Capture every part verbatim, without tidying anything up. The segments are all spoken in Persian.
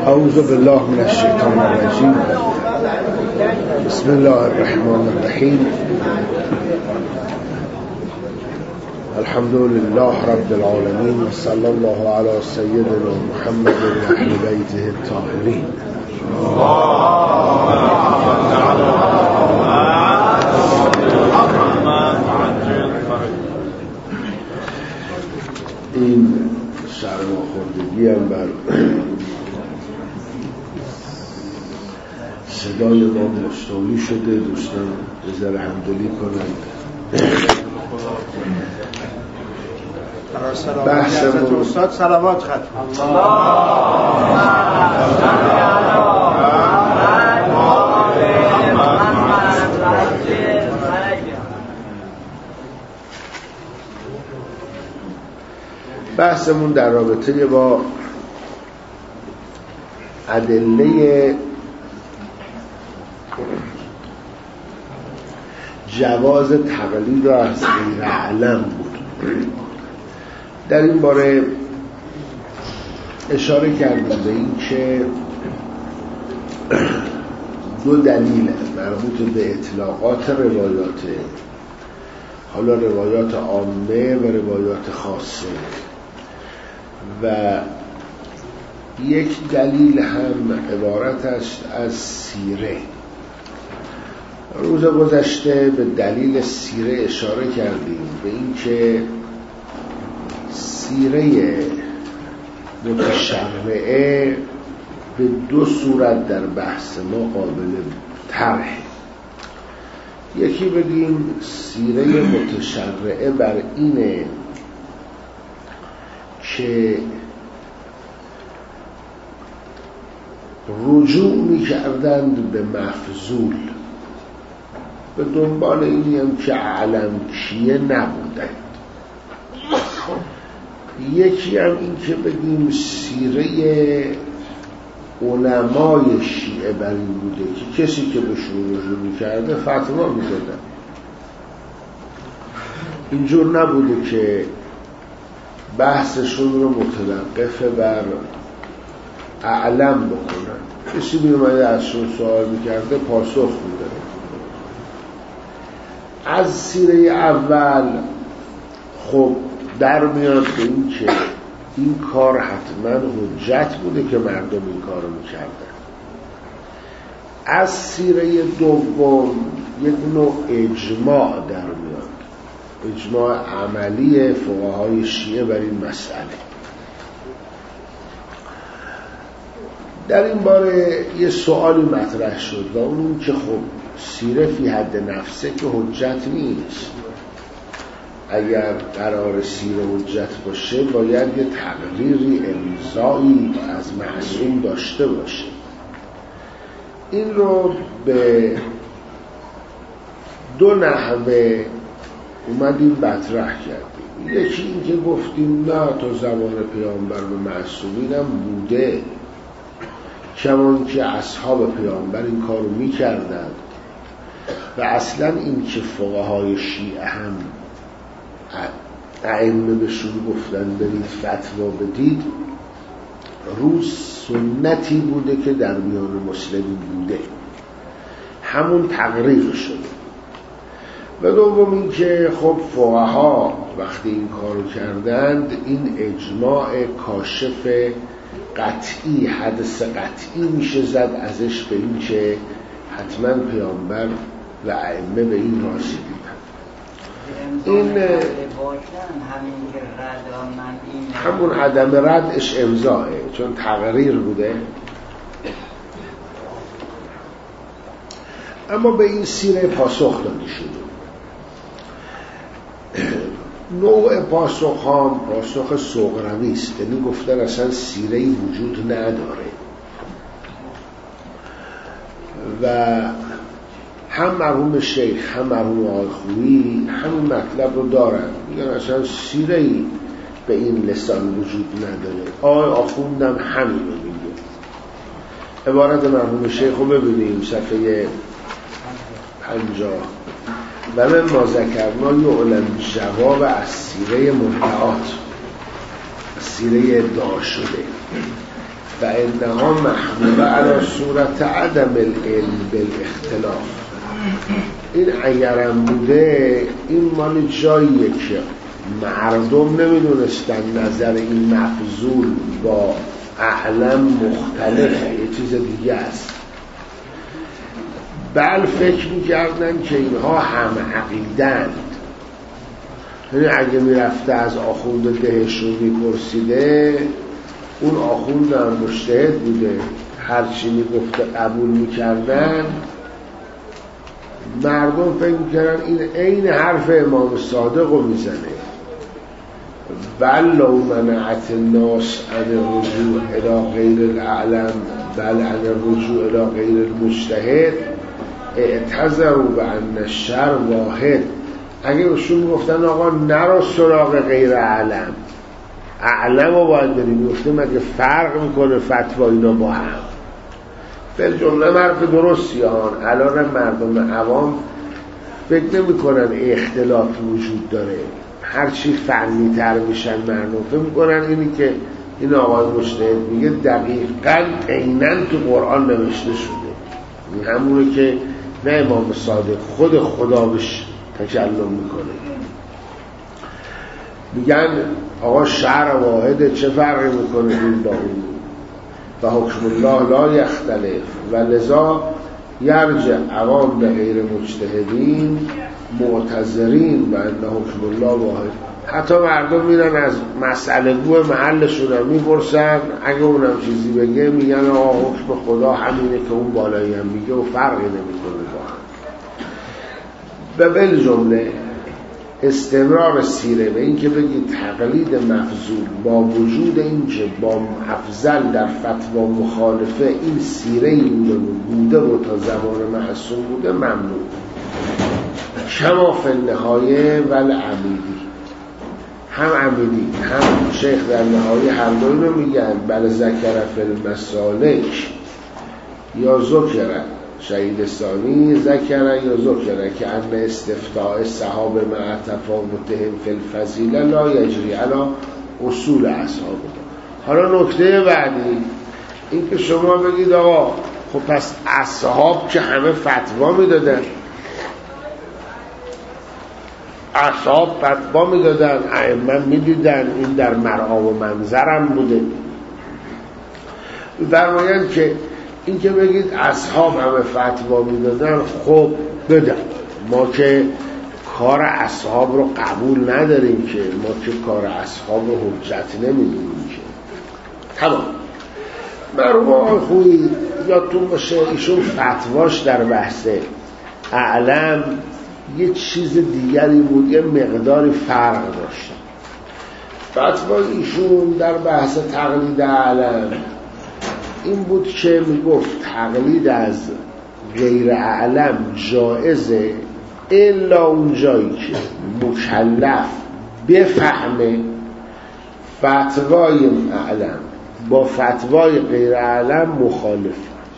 اعوذ بالله من الشیطان الرجیم. بسم الله الرحمن الرحیم. الحمد لله رب العالمین و صلی الله علی سیدنا محمد و اهل بیته الطاهرین. این سرماخوردگی هم بر صدای ما مستولی شده. دوستان بذاره همدلی کنند. بحث استاد صلوات ختم. بحثمون در رابطه با ادله جواز تقلید را از غیر علم بود. در این باره اشاره کردیم به این که دو دلیل مربوط به اطلاقات روایات، حالا روایات عامه و روایات خاصه، و یک دلیل هم عبارت است از سیره. روز گذشته به دلیل سیره اشاره کردیم، به این که سیره متشرعه به دو صورت در بحث ما قابل طرح. یکی بگیم سیره متشرعه بر اینه که رجوع می کردند به مفضول، به دنبال اینی هم که علم کیه نبودند. یکی هم این که بگیم سیره علمای شیعه بر این بوده که کسی که بهشون رجوع می کرده فتوا می دادن. اینجور نبوده که بحثشون رو متوقف بر اعلم بکنن. کسی می اومده ازشون سوال می کرده پاسخ می داره. از سیره اول خب در میاد به این که این کار حتما حجت بوده که مردم این کار رو می کردن. از سیره دوم یک نوع اجماع در میاد، اجماع عملی فقهای شیعه بر این مسئله. در این باره یه سوالی مطرح شد و اون این که خب سیره فی حد نفسه که حجت نیست. اگر قرار سیره حجت باشه باید یه تقریری امضایی از معصوم داشته باشه. این رو به دو نحوه اومدیم مطرح کردیم. یکی این که گفتیم نه تا زمان پیامبر و معصومین هم بوده، کمان که اصحاب پیامبر این کارو میکردن و اصلا این که فقهای شیعه هم ائمه بهشون گفتن برید فتوا بدید روز سنتی بوده که در میان مسلمین بوده، همون تقریر شده. و دوم این که خب فقها وقتی این کارو کردند این اجماع کاشف قطعی، حدث قطعی میشه زد ازش به این که حتما پیامبر و ائمه به این رسیدن. این همون عدم ردش امضاه، چون تقریر بوده. اما به این سیره پاسخ داده شده. نوع پاسخ هم پاسخ صغروی است، یعنی گفتن اصلا سیره‌ای وجود نداره و هم مرحوم شیخ هم مرحوم آقای خویی همین مطلب رو دارن، میگن اصلا سیره‌ای به این لسان وجود نداره. آقای آخوندم همین رو میگه. عبارت مرحوم شیخ رو ببینیم صفحه پنجاه. و من ما ذکرنا یعلم جواب از سیره منتعات، سیره ادعا شده. فإنها محموله على صورت عدم العلم بالاختلاف. این اگرم بوده این مال جاییه که مردم نمیدونستن نظر این مفضول با اعلم مختلفه، یه چیز دیگه است. بل فکر میکردن که اینها هم عقیدند. یعنی اگه میرفته از آخوند دهش رو میپرسیده، اون آخوند هم مجتهد بوده، هرچی میگفته قبول میکردن. مردم فکر میکردن این عین حرف امام صادق رو میزنه. بل لو منعت الناس عن الرجوع الى غیر الاعلم بل عن الرجوع الى غیر المجتهد اعتذروا بان الشر واحد. اگه بهشون گفتن آقا نرو سراغ غیر اعلم، اعلم رو باید بریم، گفته مگه فرق میکنه فتوا اینا با هم؟ به جمله حرف درستی هان. الان مردم عوام فکر نمی کنن اختلاف وجود داره، هرچی فنی تر میشن مردم فکر میکنن اینی که این آقای مجتهد میگه دقیقاً عیناً تو قرآن نوشته شده. این همونه که نه امام صادق خود خدا بهش تکلم میکنه. میگن آقا شرع واحده، چه فرقی میکنه این با اون؟ و حکم الله لا یختلف و لذا یرجع عوام به غیر مجتهدین معتذرین و ان حکم الله واحد. حتی مردم میرن از مسئله گوه محلشون هم میپرسن، اگه اونم چیزی بگه میگن آقا حکم خدا همینه که اون بالایی هم میگه و فرقی نمیکنه با هم. و بالجمله استمرار سیره به این که بگید تقلید مفضول با وجود این که با افضل در فتوا مخالفه این سیره این بوده و تا زمان معصوم بوده ممنوع. کما فی النهایه ول عمیدی، هم عمیدی هم شیخ در نهایه هر دوی رو میگن بل ذکر فی المسالک یا ذکر شهید ثانی ذکر یا ذکر که ان استفتاء صحابه مع تفاوتهم فی الفضیله لا یجری علی اصول اصحابه. حالا نکته بعدی این که شما بگید آقا خب پس اصحاب که همه فتوا میدادن، اصحاب فتوا میدادن، ائمه میدیدن، این در مرعا و منظرم بوده. درمایند که این که بگید اصحاب همه فتوا میدادن، خب بدن، ما که کار اصحاب رو قبول نداریم، که ما که کار اصحاب رو حجت نمیدونیم که تمام. مرحوم آقای خویی یادتون باشه ایشون فتواش در بحث اعلم یه چیز دیگری بود، یه مقداری فرق داشت. فتوای ایشون در بحث تقلید اعلم این بود که میگفت تقلید از غیر اعلم جایزه الا اون جایی که مکلف بفهمه فتوای اعلم با فتوای غیر اعلم مخالف.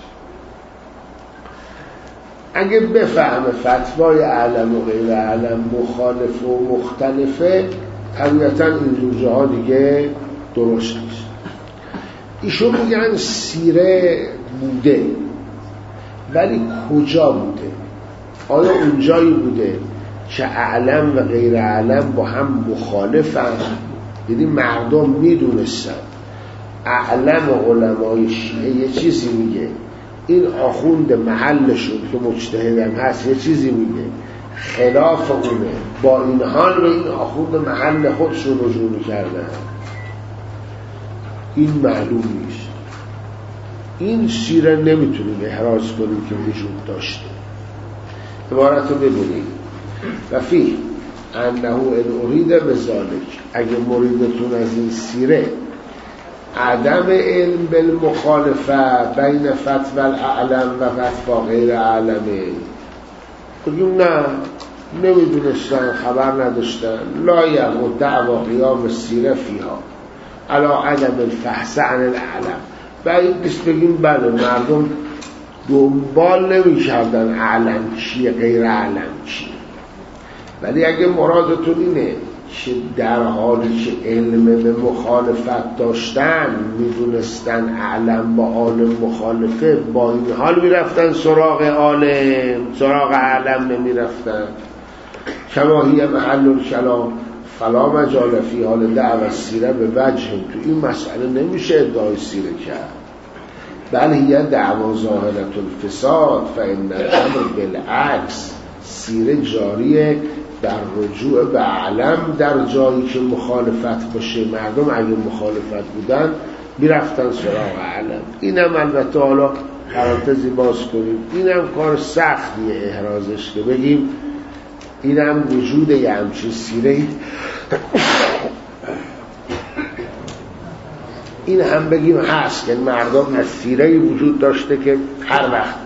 اگه بفهمه فتوای اعلم و غیر اعلم مخالف و مختلفه، طبیعتا این جوجه ها دیگه درست نیست. ایشون میگن سیره بوده، ولی کجا بوده؟ آیا اونجایی بوده که اعلم و غیر اعلم با هم مخالفن؟ یعنی مردم میدونستن اعلم و علمای شیعه یه چیزی میگه، این آخوند محلشون که مجتهدم هست یه چیزی میگه خلاف اونه، با این حال به این آخوند محل خودشون رجوع میکردن. این معلوم نیست. این سیره نمیتونیم احراز کنیم که وجود داشته. عبارت رو ببینید و فی انه ان ارید بذالک، اگه مریدتون از این سیره عدم علم بالمخالفه بین فتوى الاعلم و فتوى غیر اعلمه، بگیم نه نمیدونستن، خبر نداشتن، لا یمد دعوا قیام سیره فیها علا عدم الفحص عن الاعلم. باید بیست بگیم بله مردم دنبال نمی کردن اعلم چیه غیر اعلم چیه. ولی اگه مرادتون اینه که در حالی که علم به مخالفت داشتن میدونستن اعلم با عالم مخالفه، با این حال میرفتن سراغ عالم، سراغ اعلم نمیرفتن. کما هی محل الکلام فلا مجال فی حال دعوی سیره به وجه. تو این مسئله نمیشه ادعای سیره کرد، بل هی دعوا ظاهرة الفساد فإن الامر بالعکس. سیره جاریه در رجوع به علم در جایی که مخالفت باشه. مردم اگه مخالفت بودن میرفتن سراغ علم. اینم البته حالا پرانتزی باز کنیم، اینم کار سختیه احرازش که بگیم اینم وجود یه همچین سیره این هم بگیم هست که مردم از سیره وجود داشته که هر وقت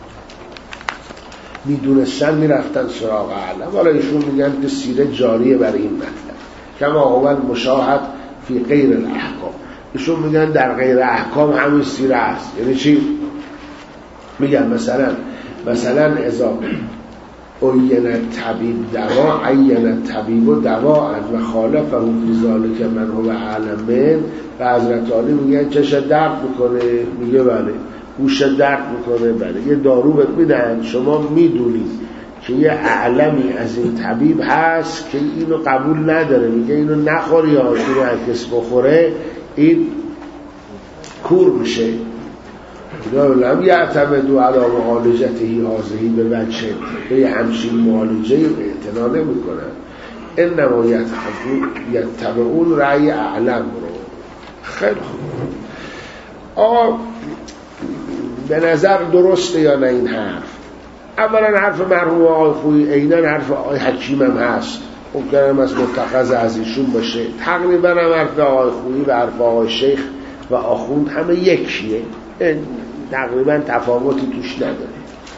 میدونستن میرفتن سراغ علم. حالا ایشون میگن که سیره جاریه برای این مطلب، کما اول مشاهد فی غیر الاحکام. ایشون میگن در غیر احکام همین سیره هست. یعنی چی؟ میگن مثلا مثلا اذا عین طبیب دوا عین طبیب و دوا و خالفه فی ذلک من هو اعلم من. و حضرت علی میگن چش درد میکنه؟ میگه بله. گوش درد میکنه؟ بله. یه دارو بهت میدن، شما میدونید که یه اعلمی از این طبیب هست که اینو قبول نداره، میگه اینو نخوری یا اینو هر کس بخوره این کور میشه. لم یعتمدوا علی معالجته هذه به وجه، به همچین معالجه اعتنا نمیکنن. انما یتبعون رأی اعلم رو. خیلی خوب. آقا به نظر درسته یا نه این حرف؟ اولا حرف مرحوم آقای خویی عیناً حرف آقای حکیم هم هست، ممکنه از متخذ از ایشون باشه. تقریبا هم حرف آقای خویی و حرف آقای شیخ و آخوند همه یکیه، تقریبا تفاوتی توش نداره.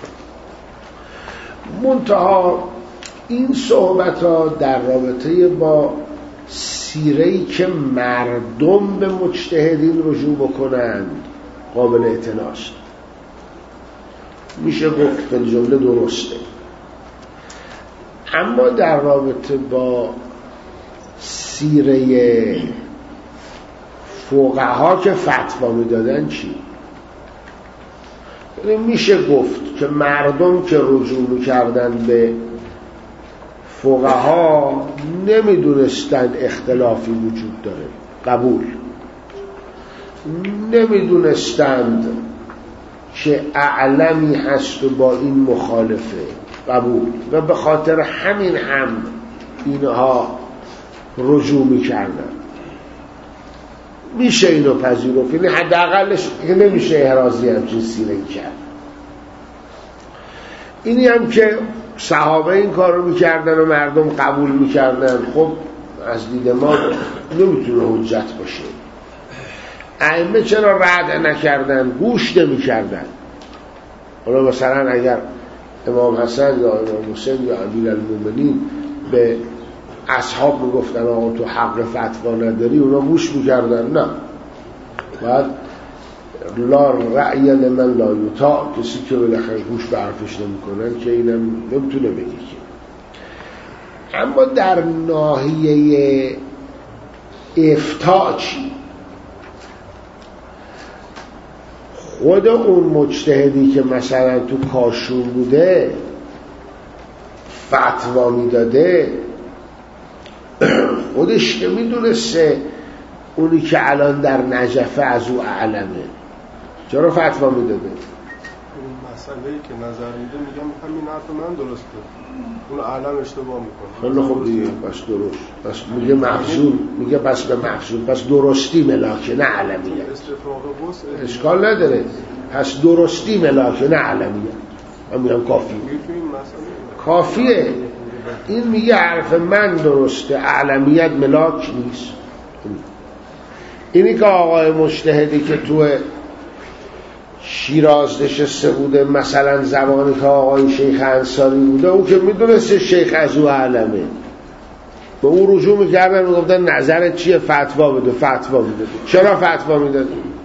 منتها این صحبت ها در رابطه با سیره‌ای که مردم به مجتهدین رجوع بکنند قابل اعتناست. میشه گفت به جمله درسته. اما در رابطه با سیره فقها که فتوا میدادن چی؟ میشه گفت که مردم که رجوع میکردن به فقها نمیدونستن اختلافی وجود داره، قبول. نمیدونستند که اعلمی هست و با این مخالفه، قبول. و به خاطر همین هم اینها رجوع میکردن. میشه اینو پذیرفت، یعنی حداقلش نمیشه احرازی همچین سیره کرد. اینی هم که صحابه این کار رو میکردن و مردم قبول میکردن، خب از دید ما نمیتونه حجت باشه. ائمه چرا رد نکردن؟ گوش نمیکردن. حالا مثلا اگر امام حسن یا امام حسین یا امیرالمومنین به اصحاب میگفتن آقا تو حق فتوا نداری، اونا گوش میکردن؟ نه. بعد لا رأی لمن لا یطاع، کسی که بالاخره گوش به حرفش نمیکنن که اینم نمیتونه بگی که. اما در ناحیه افتاء چی؟ خود اون مجتهدی که مثلا تو کاشون بوده فتوا میداده، خودش که میدونسته اونی که الان در نجفه از او اعلمه، چرا فتوا میداده؟ این مسئله‌ای که نظر میده میگم همین حرف من درسته، اون اعلم اشتباه میکنه. خیلی خوب دیگه، پس درست. پس میگه محصول، میگه پس به محصول، پس درستی ملاکه نه علمیه. اشکال نداره، پس درستی ملاکه نه علمیه. من میگم کافیه، کافیه. این میگه حرف من درسته، علمیت ملاک نیست. اینی که آقای مجتهدی که تو شیراز نشسته بوده، مثلا زمانی که آقای شیخ انصاری بوده، او که میدونسته شیخ از او علمه، به او رجوع میکردن و گفتن نظرت چیه؟ فتوا بده. فتوا میده. چرا فتوا میده؟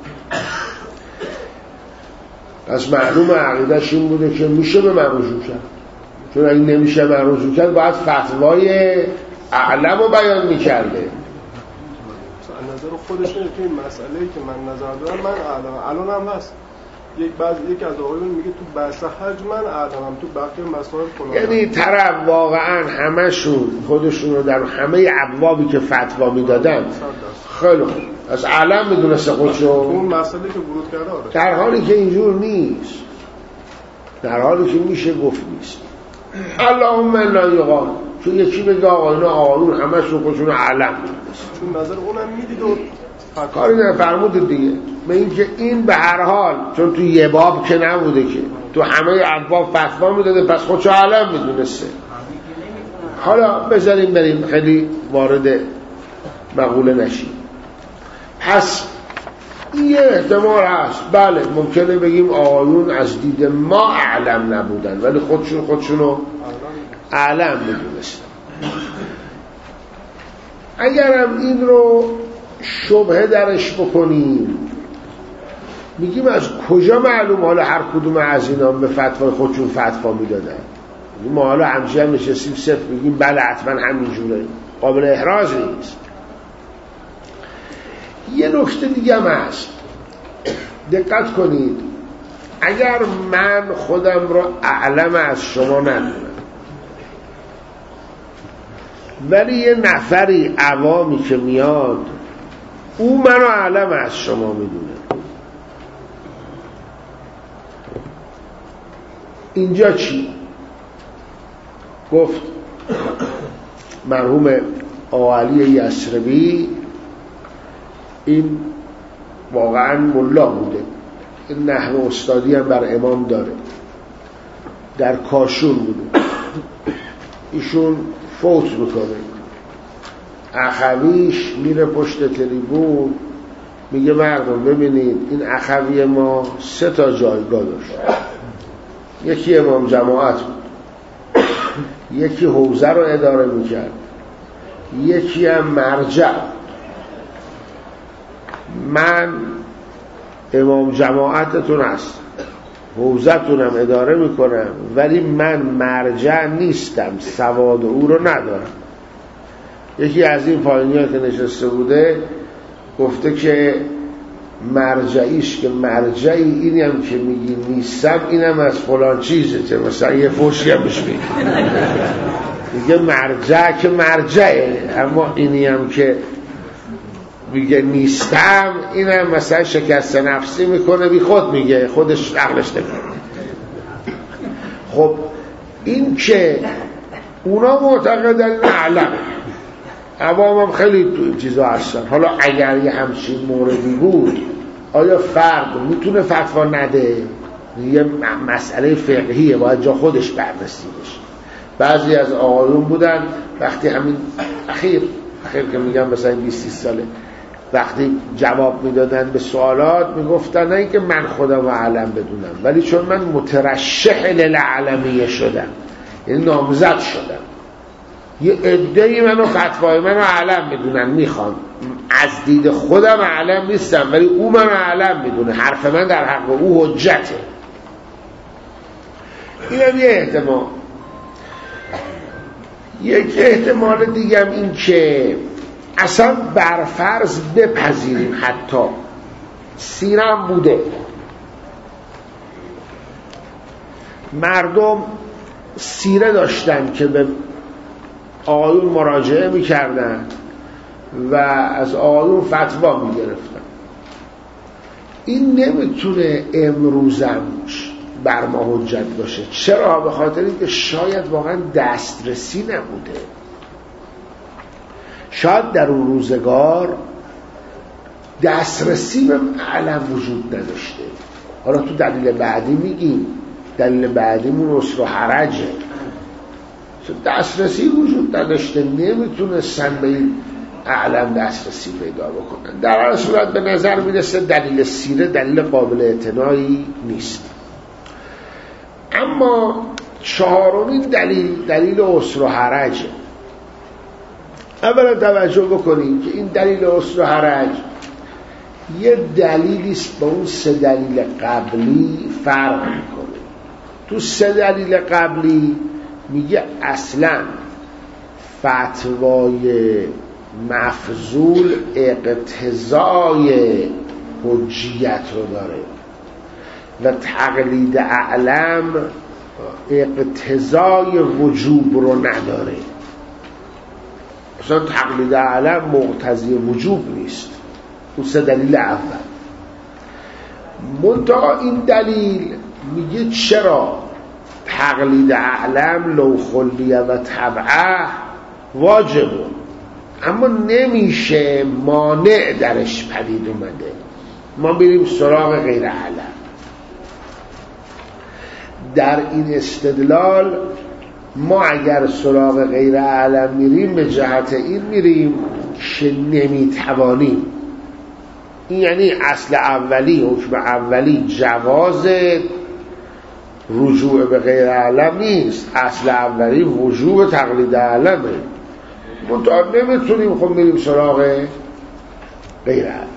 پس معلوم عقیده‌اش این بوده که میشه به من رجوع کرد، چون اگه نمیشه من رجوع کرد باید فتوای اعلم رو بیان میکرده. نظر خودش اینه که این مسئله‌ای که من نظر دارم من اعلم، الان هم هست. یک بعض یک از آقایون میگه تو بحث حج من اعلمم، تو بقیه مسائل فلان. یعنی طرف واقعا همشون خودشون رو در همه ابوابی که فتوا میدادن خیلی خوب از اعلم میدونسته خودشو. اون مسئله که ورود کرده آره. در حالی که اینجور نیست، در حالی که میشه گفت نیست. اللهم الا یقال، چون یکی بگه آقایون آقایون همشون خودشون رو اعلم میدونست، چون نظر اونم میدید و کاری نفرمود دیگه. به این که این به هر حال چون تو یه باب که نبوده که تو همه ابواب فتوا میداده، پس خودشو علم میدونسته. حالا بذاریم بریم خیلی وارد مقوله نشیم. پس یه احتمال هست، بله ممکنه بگیم آقایون از دید ما اعلم نبودن ولی خودشون خودشونو اعلم میدونستن. اگرم این رو شبهه درش بکنیم، میگیم از کجا معلوم حالا هر کدوم از اینا به فتوای خودشون فتوا میدادن؟ ما حالا همچه هم نشستیم صرف میگیم بله حتما همینجوره، قابل احراز نیست. یه نکته دیگه هم هست، دقت کنید. اگر من خودم رو اعلم از شما ندونم ولی یه نفری عوامی که میاد او منو اعلم از شما میدونه، اینجا چی؟ گفت مرحوم آقا علی یسربی این واقعا ملا بوده، این نحو استادی هم بر امام داره، در کاشور بوده، ایشون فوت میکنه، اخویش میره پشت تریبون میگه مردم ببینید این اخوی ما سه تا جایگاه داشت، یکی امام جماعت بود، یکی حوزه رو اداره میکرد، یکی هم مرجع. من امام جماعتتون هستم، حوزتونم اداره میکنم ولی من مرجع نیستم، سواد او رو ندارم. یکی از این پایینی ها که نشسته بوده گفته که مرجعیش که مرجعی اینی هم که میگی نیستم اینم از فلان چیزه، چه مثلا یه فوشی هم بهش میگه میگه مرجع که مرجعه، اما اینی هم که میگه نیستم اینم مثلا شکست نفسی میکنه، بی خود میگه، خودش عقلش نمیکنه. خب این که اونا معتقدن علم، عوام هم خیلی چیزا هستن. حالا اگر یه همچین موردی بود آیا فرد میتونه فتوا نده؟ یه مسئله فقهیه، باید جا خودش بررسی بشه. بعضی از آقایون بودن وقتی همین اخیر اخیر که میگم مثلا بیست ساله وقتی جواب میدادن به سوالات میگفتن نه اینکه من خودم علم بدونم ولی چون من مترشح للعلمیه شدم، یعنی نامزد شدم، یه عده‌ای منو فتوای منو علم میدونن، میخوان از دید خودم علم نیستم ولی او منو علم میدونه، حرف من در حق او حجته. اینم یه احتمال. یک احتمال دیگه هم این که اصلا برفرض بپذیریم حتی سیرم بوده، مردم سیره داشتن که به آقایون مراجعه میکردن و از آقایون فتوا میگرفتن، این نمیتونه امروزم بر ما حجت باشه. چرا؟ به خاطر اینکه شاید واقعا دسترسی نبوده، شاید در اون روزگار دسترسی به علم وجود نداشته. حالا تو دلیل بعدی میگیم، دلیل بعدیمون عسر و حرجه، دسترسی وجود نداشته، نمیتونستن به این علم دسترسی پیدا بکنن. در هر صورت به نظر میرسه دلیل سیره دلیل قابل اعتنایی نیست. اما چهارمین دلیل دلیل عسر و حرجه. اولا توجه بکنید که این دلیل عسر و حرج یه دلیلی است با اون سه دلیل قبلی فرق میکنه. تو سه دلیل قبلی میگه اصلا فتوای مفضول اقتضای حجیت رو داره و تقلید اعلم اقتضای وجوب رو نداره. اصلا تقلید اعلم مقتضی وجوب نیست. اون سه دلیل اول. منتها این دلیل میگه چرا تقلید اعلم لو خلیه و تبعه واجبه، اما نمیشه مانع درش پدید اومده. ما بریم سراغ غیر اعلم. در این استدلال ما اگر سراغ غیر اعلم میریم به جهت این میریم که نمیتوانیم. این یعنی اصل اولی، حکم اولی جواز رجوع به غیر اعلم نیست، اصل اولی وجوب تقلید اعلمه. منتها نمیتونیم خب میریم سراغ غیر اعلم.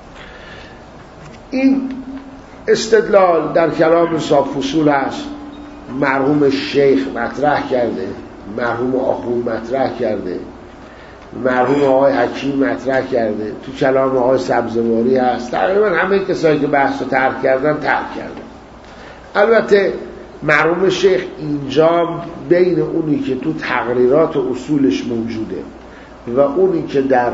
این استدلال در کلام صاف فصول هست، مرحوم شیخ مطرح کرده، مرحوم آخوند مطرح کرده، مرحوم آقای حکیم مطرح کرده، تو کلام آقای سبزواری هست. تقریبا همه کسایی که بحث رو ترک کردن ترک کردن. البته مرحوم شیخ اینجا بین اونی که تو تقریرات و اصولش موجوده و اونی که در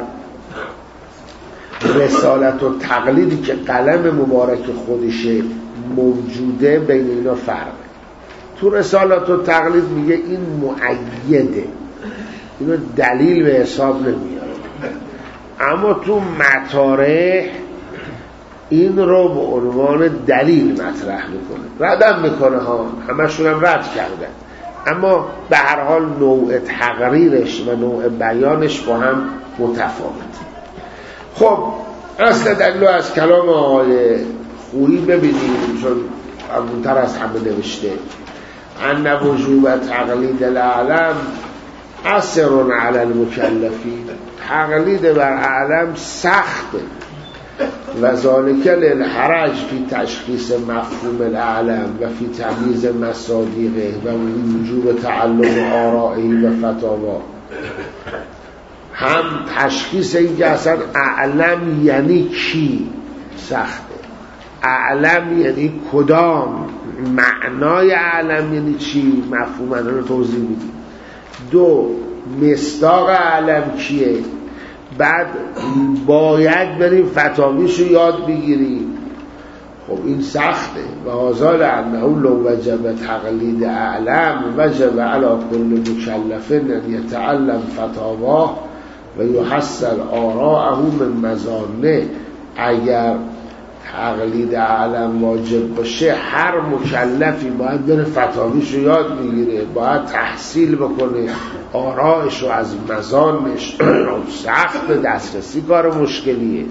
رسالت و تقلیدی که قلم مبارک خودشه موجوده، بین اینا فرقه. تو رسالت و تقلید میگه این مؤیده، اینو دلیل به حساب نمیاره، اما تو مطارح این رو به عنوان دلیل مطرح میکنه. ردم میکنه ها، همشون هم رد کردن، اما به هر حال نوع تقریرش و نوع بیانش با هم متفاوت. خب اصل دلیل از کلام آقای خویی ببینیم، چون اولتر از همه نوشته ان وجوب تقلید الاعلم اثر علی المکلفین. تقلید بر اعلم سخته و ذالک للحرج فی تشخیص مفهوم الاعلم و فی تمییز مصادیقه و وجوب تعلم آرائه و فتاوا. هم تشخیص این که اصلا اعلم یعنی کی سخته، اعلم یعنی کدام، معنای اعلم یعنی چی، مفهوم اون رو توضیح میدیم. دو، مصداق اعلم کیه، بعد باید بریم فتاویشو یاد بگیریم. خب این سخته. و آزال انه لو وجب تقلید اعلم وجب علی کل مکلف ان یتعلم فتاواه و یحصل آراءه من مظانه. اگر تقلید اعلم واجب باشه، هر مکلفی باید بره فتاویشو یاد بگیره، باید تحصیل بکنه آرائشو از مظانش. سخت دسترسی کار مشکلیه.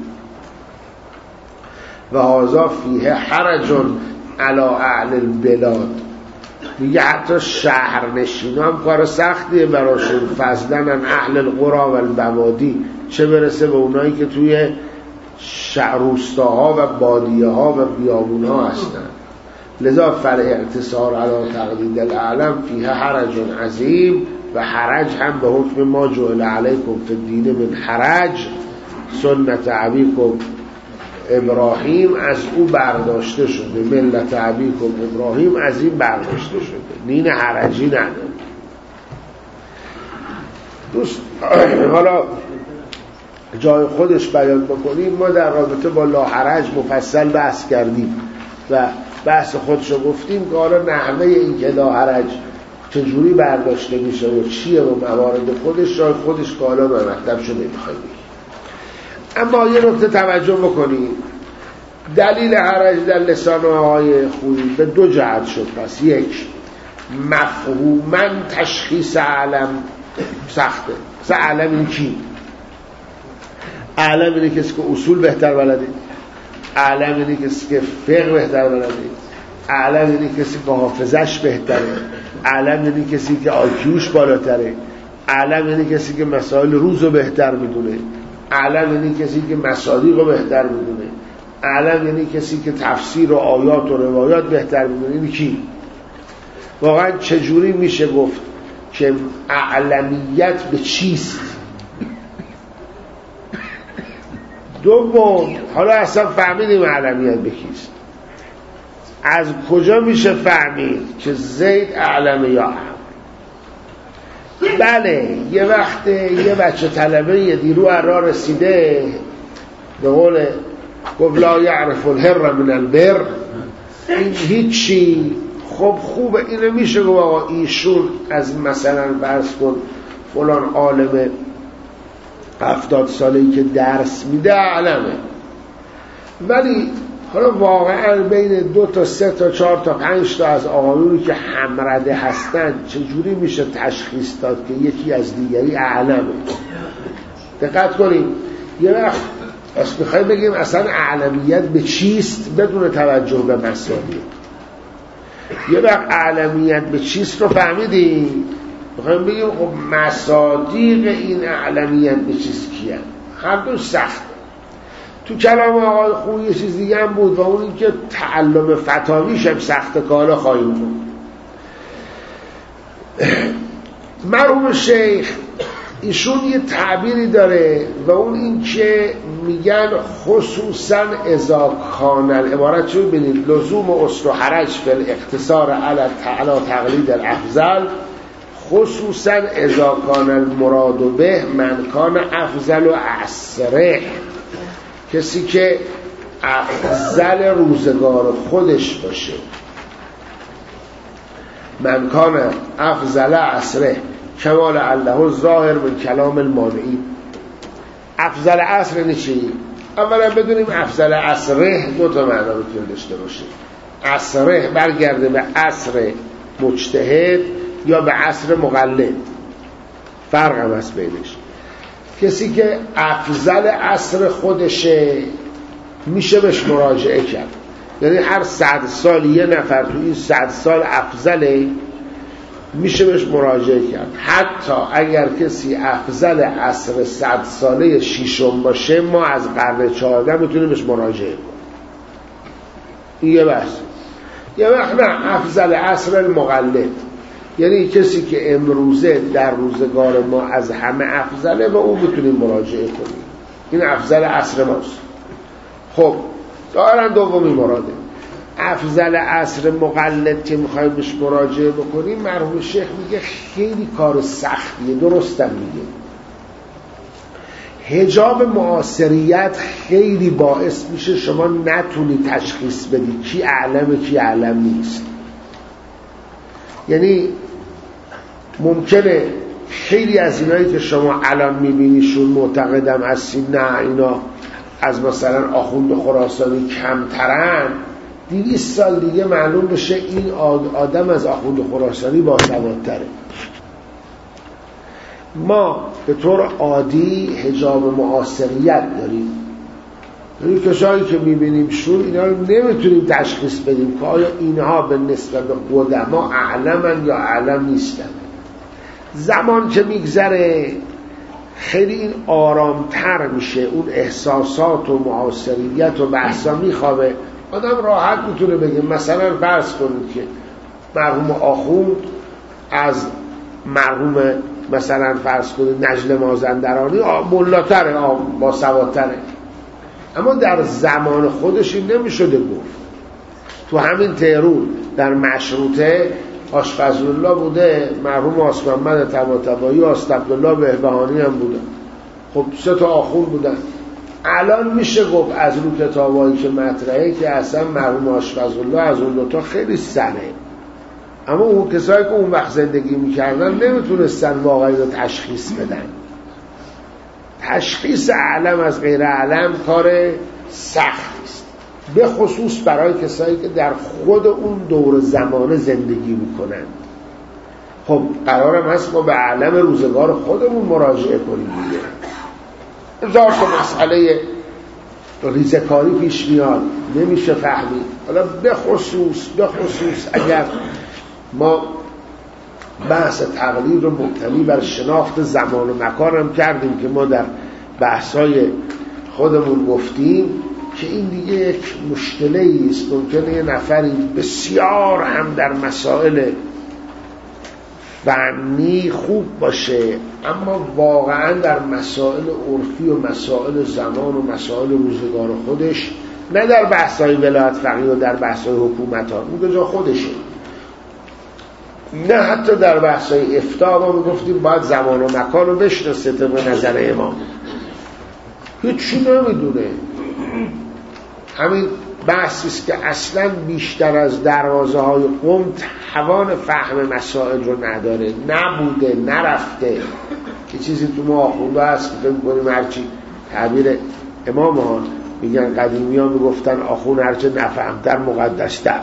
و هذا فیه حرج علی اهل البلاد. میگه حتی شهرنشینا هم کار سختیه براشون، فضلا اهل القرى و البوادی، چه برسه به اونایی که توی روستاها و بادیه ها و بیابون ها هستن. لذا فالاقتصار علی تقلید الاعلم فیه حرج عظیم. و حرج هم به حکم ما جعل علیکم فی الدین من حرج سنت ابیکم ابراهیم، از او برداشته شده، ملت ابیکم ابراهیم از این برداشته شده، دین حرجی نداره. دوست حالا جای خودش بیان بکنیم. ما در رابطه با لاحرج مفصل بحث کردیم و بحث خودشو گفتیم که حالا نحوه این که لاحرج چجوری برداشته میشه و چیه و موارد خودش جای خودش که حالا به مطلب شده میخوایم. اما یه نکته توجه بکنید، دلیل حرج در لسان آقای خویی به دو جهت شد. پس یک، مفهوماً تشخیص علم سخته. مثلا علم این کی؟ علم اینه کسی که اصول بهتر بلده، علم اینه کسی که فقه بهتر بلده، علم اینه کسی که حافظش بهتره، علم اینه کسی که آیکیوش بالاتره، علم اینه کسی که مسائل روزو بهتر میدونه، علم اینه کسی که مصادیق رو بهتر میدونه، علم اینه کسی که تفسیر و آیات و روایات بهتر میدونه. این کی؟ واقعا چجوری میشه گفت که اعلمیت به چیست. دوم، حالا اصلا فهمیدیم اعلمیت به کیست. از کجا میشه فهمید که زید اعلمه یا احمد؟ بله، یه وقت یه بچه طلبه یه دیرو ارا رسیده به قول گفت لا یعرف الهر من البر، این هیچی. خب خوبه، اینو میشه گفت آقا ایشون از مثلا فرض کن فلان عالم هفتاد ساله‌ای که درس میده علمه، ولی حالا واقعا بین دو تا سه تا چهار تا پنج تا از آقایونی که همرده هستن چجوری میشه تشخیص داد که یکی از دیگری اعلمه؟ دقت کنیم، یه وقت اصلا میخوایم بگیم اصلا اعلمیت به چیست بدون توجه به مصادیق. یه وقت اعلمیت به چیست رو فهمیدیم، میخوایم بگیم خب مصادیق این اعلمیت به چیست کیه؟ هر دو سخت. تو کلام آقای خویی یه چیز دیگه هم بود و اون این که تعلم فتاویش هم سخت کالا خواهیم بود. مرحوم شیخ ایشون یه تعبیری داره و اون این که میگن خصوصا اذا کان العبارت چون ببینید لزوم اصل و حرج فی الاختصار علی تقلید الافضل خصوصا اذا کان المراد به من کان افضل و اسره، کسی که افضل روزگار خودش باشه. من کان افضل اسره کمال الله ظاهر من کلام المانعی. افضل عصر نچی؟ اولا بدونیم افضل عصره دو تا معنا میتونه داشته باشه. عصره برگرده به عصر مجتهد یا به عصر مقلد، فرق هم هست بینش. کسی که افضل عصر خودشه میشه بهش مراجعه کرد، یعنی هر صد سال یه نفر تو این صد سال افضله میشه بهش مراجعه کرد. حتی اگر کسی افضل عصر صد ساله شیشم باشه ما از قرن چهارده میتونیم بهش مراجعه کنیم. این یه بحث. یه وقت نه، افضل عصر المقلد، یعنی کسی که امروزه در روزگار ما از همه افضله و اون میتونیم مراجعه کنیم، این افضل عصر ماست. خب دارن دومی مراده افضل عصر مقلد که میخوایم بهش مراجعه بکنیم. مرحوم شیخ میگه خیلی کار سختیه، درستم میگه. حجاب معاصریت خیلی باعث میشه شما نتونی تشخیص بدی کی اعلمه کی اعلم نیست. یعنی ممکنه خیلی از اینایی که شما الان میبینیشون معتقدم هستین نه اینا از مثلا آخوند خراسانی کمترن، دویست سال دیگه معلوم بشه این آدم از آخوند خراسانی باسوادتره. ما به طور عادی حجاب معاصریت داریم، یعنی کسایی که میبینیم شون اینا رو نمیتونیم تشخیص بدیم که آیا اینها به نسبت قدما اعلمن یا اعلم نیستن. زمان که میگذره خیلی این آرامتر میشه، اون احساسات و معاصریت و بحثا میخوابه، آدم راحت میتونه بگه. مثلا فرض کنید که مرحوم آخوند از مرحوم مثلا فرض کنید نجل مازندرانی ملاتره، با سوادتره، اما در زمان خودش این نمیشده گفت. تو همین تهران در مشروطه آشفزالله بوده، مرحوم آسمحمد طباطبایی و آستعبدالله بهبهانی هم بودن. خب سه تا آخوند بودن. الان میشه گفت از رو کتابایی که مطرحه که اصلا مرحوم آشفزالله از اون دوتا خیلی سنه، اما اون کسایی که اون وقت زندگی میکردن نمیتونستن واقعی رو تشخیص بدن. تشخیص اعلم از غیر اعلم کار سختی است، به خصوص برای کسایی که در خود اون دور زمانه زندگی میکنن. خب قرارم هست ما به اعلم روزگار خودمون مراجعه کنیم دیگه. هزار تا مسئله ریزکاری پیش میاد، نمیشه فهمید. حالا به خصوص به خصوص اگر ما بحث تقلید رو مبتنی بر شناخت زمان و مکان هم کردیم که ما در بحث‌های خودمون گفتیم که این دیگه یک مشکلی است. ممکنه یه نفری بسیار هم در مسائل فنی خوب باشه، اما واقعا در مسائل عرفی و مسائل زمان و مسائل روزگار خودش، نه در بحث‌های ولایت فقیه و در بحث‌های حکومت ها، اون جا خودشه، نه حتی در بحث‌های افتاء ما میگفتیم باید زمان و مکان رو بشناسه طبق نظر امام، هیچی نمیدونه. همین بحثیست که اصلا بیشتر از دروازه های قم توان فهم مسائل رو نداره، نبوده، نرفته. یه چیزی تو ما آخونده هست که فکر کنیم هرچی تعبیر امام ها میگن، قدیمی ها میگفتن آخون هرچه نفهمتر مقدستر،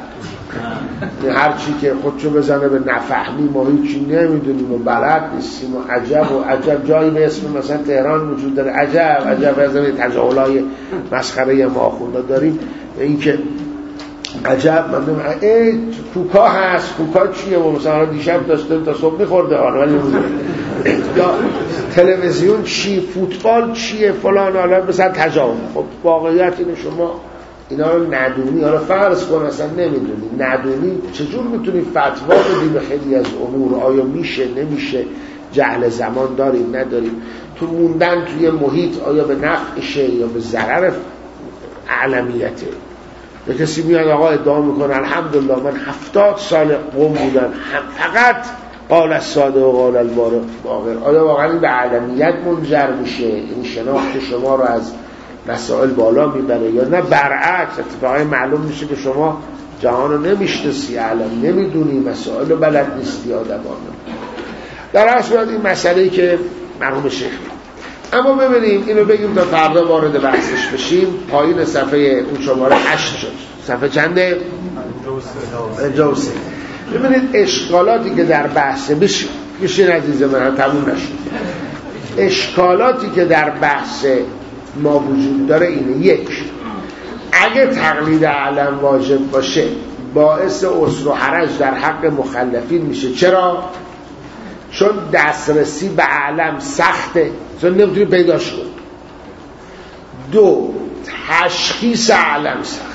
هرچی که خودشو بزنه به نفهمی ما هیچی نمیدونیم و بلد نیستیم و عجب و عجب. جایی به اسم مثلا تهران وجود داره، عجب عجب از این تجاهلای مسخره ما آخونده داریم، این که عجب من نمیدونم ای کوکا هست، کوکا چیه و مثلا دیشب داشتیم تا صبح میخورده آن، ولی یا تلویزیون چی، فوتبال چیه فلان، حالا مثلا تجاوز. خب واقعیت اینه شما اینا رو ندونی، حالا فرض کن اصلا نمیدونی، ندونی چجور میتونی فتوا بدی به خیلی از امور؟ آیا میشه نمیشه؟ جهل زمان داریم نداریم؟ تو موندن توی محیط آیا به نفعشه یا به ضرر اعلمیته؟ به کسی میاد آقا ادعا میکنه الحمدلله من هفتاد سال قوم بودم فقط قال الصادق و قال الباقر، آیا واقعا این به اعلمیت منجر میشه؟ این شناخت شما رو از مسائل بالا میبره یا نه برعکس اتفاقی معلوم میشه که شما جهان رو نمیشناسی، علم نمیدونی، مسائل رو بلد نیستی آدمان. در اصل این مسئله که مرحوم شیخ، اما ببینیم اینو بگیم تا فردا وارد بحثش بشیم. پایین صفحه اون شماره هشت شد، صفحه چنده؟ پنجاه و سه. ببینید اشکالاتی که در بحث بشین بشین عزیز من، تموم نشد. اشکالاتی که در بحث ما وجود داره اینه: یک، اگه تقلید علم واجب باشه باعث عسر و حرج در حق مخلفین میشه. چرا؟ چون دسترسی به علم سخته، چون نمیتونی پیداش کنی. دو، تشخیص علم سخته.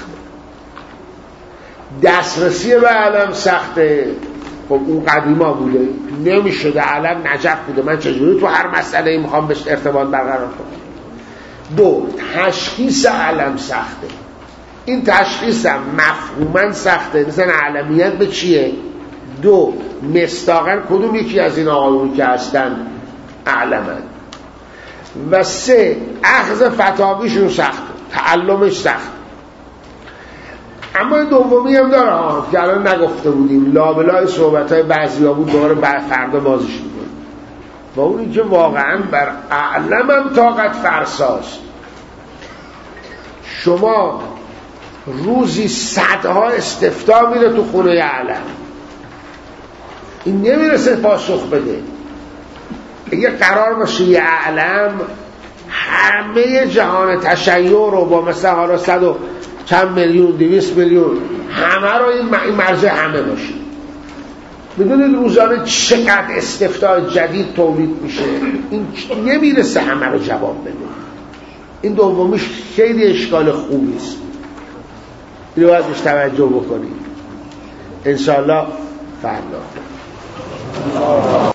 دسترسی به علم سخته، خب اون قدیما بوده، نمیشه در علم نجف بوده، من چجوری تو هر مسئله میخوام بهش ارتباط برقرار کنم؟ دو، تشخیص علم سخته. این تشخیص هم مفهوماً سخته، مثلا علمیت به چیه؟ دو، مصداقاً کدوم یکی از این آقایون که هستن علمن؟ و سه، اخذ فتاویشون سخته، تعلمش سخته. اما این دومی هم داره ها که الان نگفته بودیم، لابلای صحبت‌های بعضیا بود، دوباره بعد فردا بازش می‌کنه. و اونی که واقعاً بر اعلمم طاقت فرساست. شما روزی صدها استفتاء میره تو خونه علم، این نمیرسه پاسخ بده. اگه قرار باشه یه علم همه جهان تشیع رو با مثلا حالا صد و چند میلیون، دویست میلیون همه رو این مرجع همه باشه، بدونید روزانه چقدر استفتاء جدید تولید میشه، این نمیرسه همه رو جواب بده. این دومیش خیلی اشکال خوبی است، اینو باید بهش توجه بکنید. انشاءالله فردا